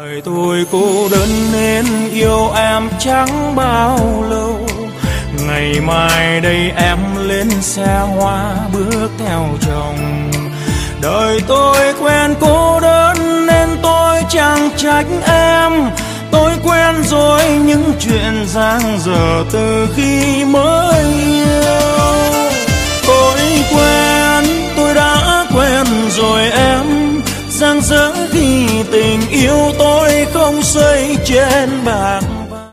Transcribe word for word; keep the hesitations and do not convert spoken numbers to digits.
Đời tôi cô đơn nên yêu em chẳng bao lâu. Ngày mai đây em lên xe hoa bước theo chồng. Đời tôi quen cô đơn nên tôi chẳng trách em. Tôi quen rồi những chuyện giang dở từ khi mới yêu. Tôi quen, tôi đã quen rồi em. Giang dở khi tình yêu tôi không xây trên bạc.